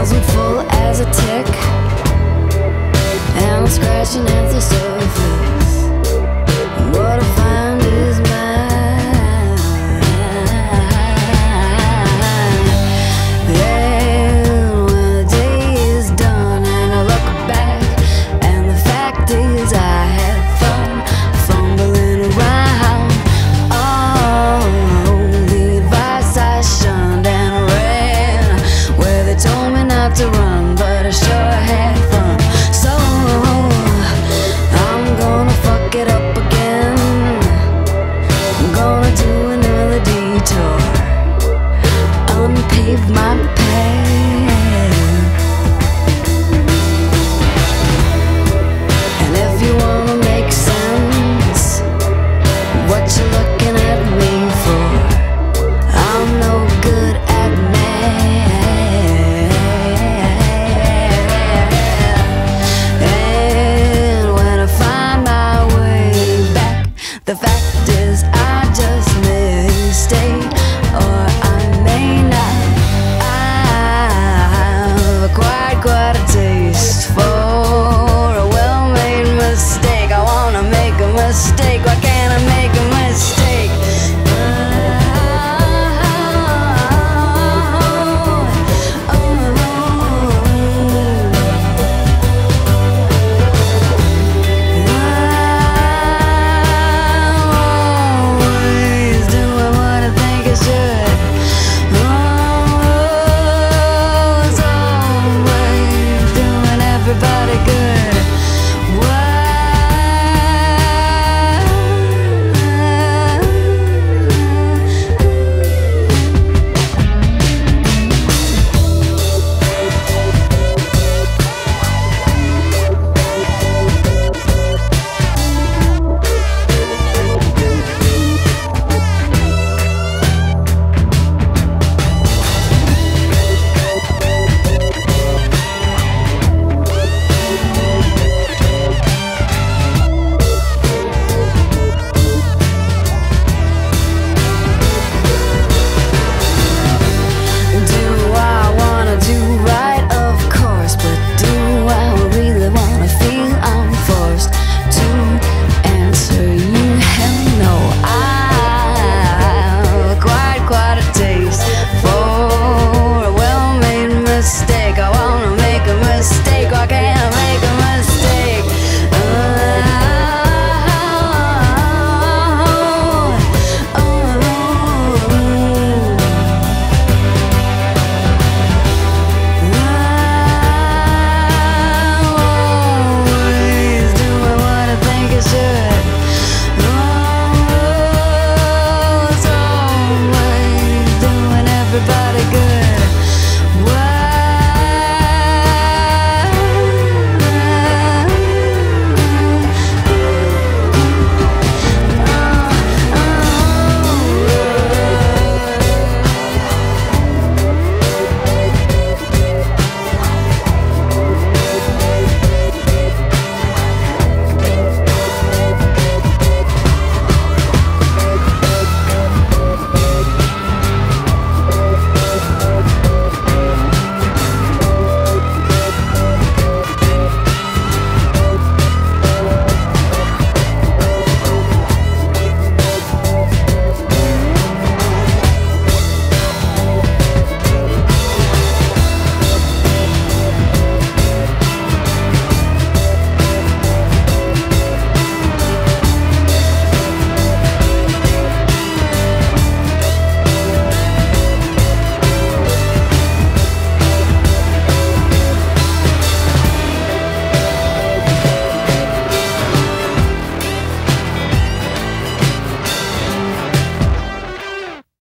I'm full as a tick, and I'm scratching at the surface. What I find is mine. Then when the day is done and I look back, and the fact is I had fun fumbling around. Oh, the advice I shunned and ran where they told me not to run, but I sure had fun. So I'm gonna fuck it up again. I'm gonna do another detour, unpave my path.